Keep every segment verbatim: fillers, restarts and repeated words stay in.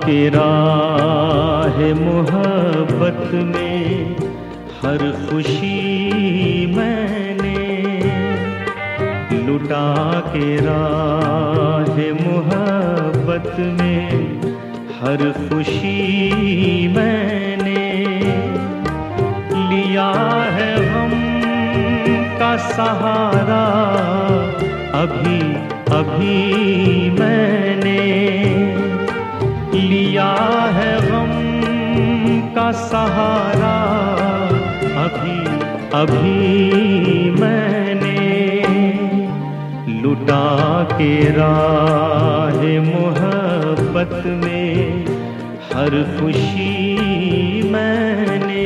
के राह मोहब्बत में हर खुशी मैंने लुटा के राह मोहब्बत में हर खुशी मैंने लिया है गम का सहारा अभी अभी मैंने लिया है गम का सहारा अभी अभी मैंने लुटा के राह मोहब्बत में हर खुशी मैंने।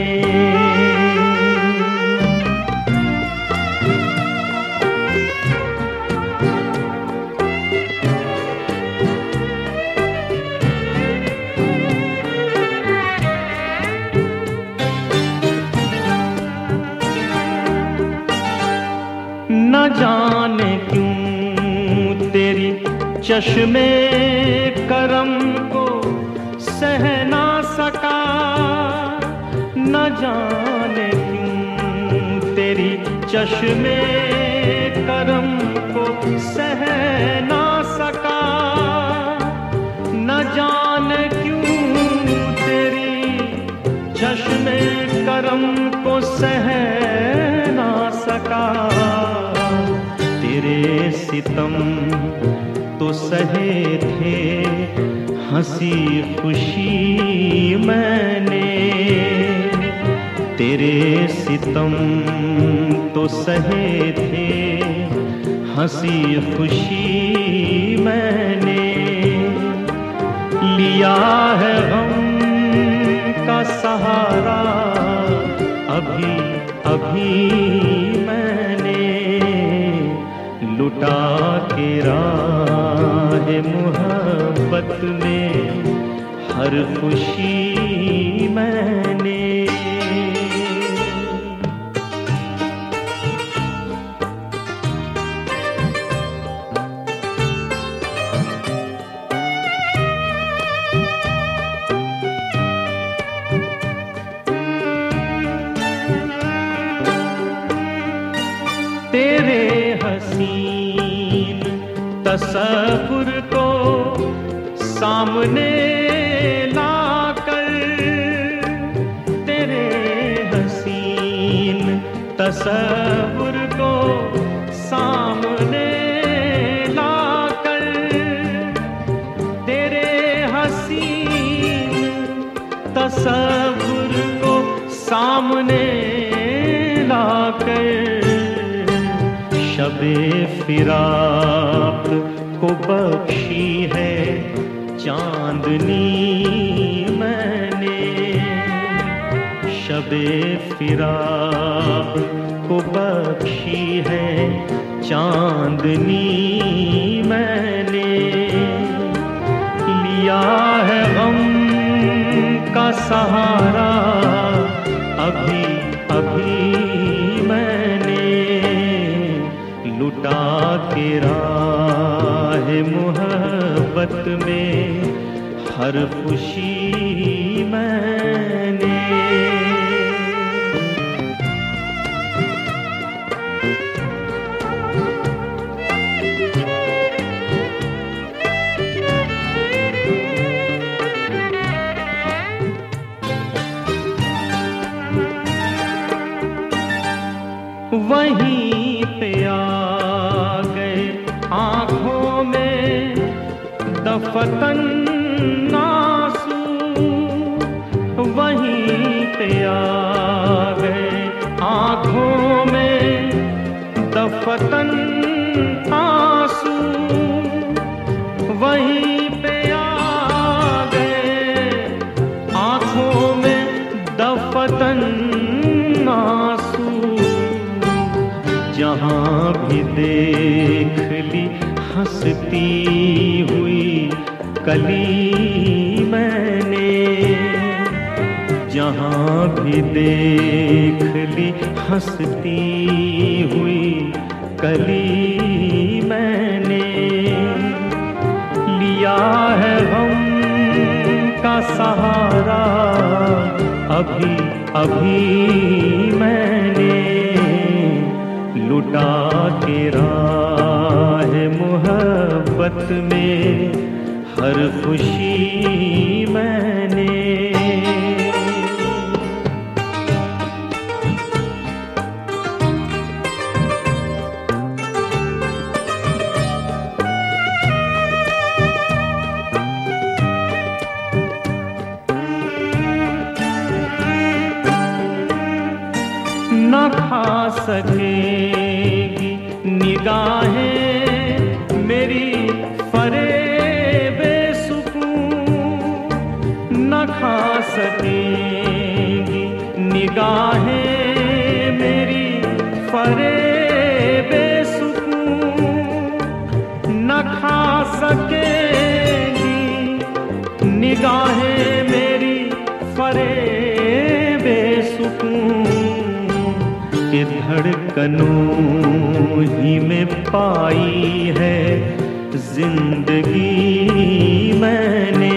न जाने क्यों तेरी चश्मे करम को सह ना सका, न जाने क्यों तेरी चश्मे करम को सह ना सका, न जाने क्यों तेरी चश्मे करम को सह ना सका। तेरे सितम तो सहे थे हंसी खुशी मैंने, तेरे सितम तो सहे थे हंसी खुशी मैंने लिया है गम का सहारा अभी अभी मैंने लुटा के राह मोहब्बत में हर खुशी मैंने। तेरे हसीन तसव्वुर को सामने लाकर, तेरे हसीन तसव्वुर को सामने लाकर, तेरे हसीन तसव्वुर को सामने लाकर शबे फिराक को बख्शी है चांदनी मैंने, शबे फिराक को बख्शी है चांदनी मैंने लिया है गम का सहारा अभी अभी मैंने लुटा के राह मोहब्बत में हर खुशी मैंने। वहीं पे आ गए आँखों में दफतन आंसू, वहीं पे आ गए आँखों में दफतन आंसू, वहीं पे आ गए आँखों में दफतन आंसू। जहाँ भी देख ली हंसती हुई कली मैंने, जहाँ भी देख ली हंसती हुई कली मैंने लिया है गम सहारा अभी अभी मैंने लुटा के राह मोहब्बत में हर खुशी मैंने। न खा सकेगी निगाहें मेरी फरेबे सुकून, न खा सकेगी निगाहें मेरी फरेबे सुकून, न खा सकेगी निगाहें मेरी फरेबे सुकून। कि धड़कनों ही में पाई है जिंदगी मैंने,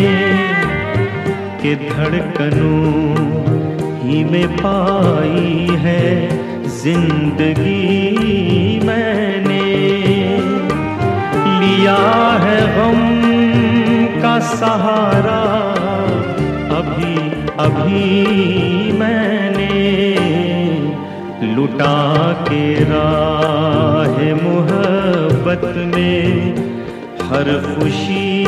कि धड़कनों ही में पाई है जिंदगी मैंने। लिया है गम का सहारा अभी अभी मैंने, लुटा के राह मोहब्बत में हर खुशी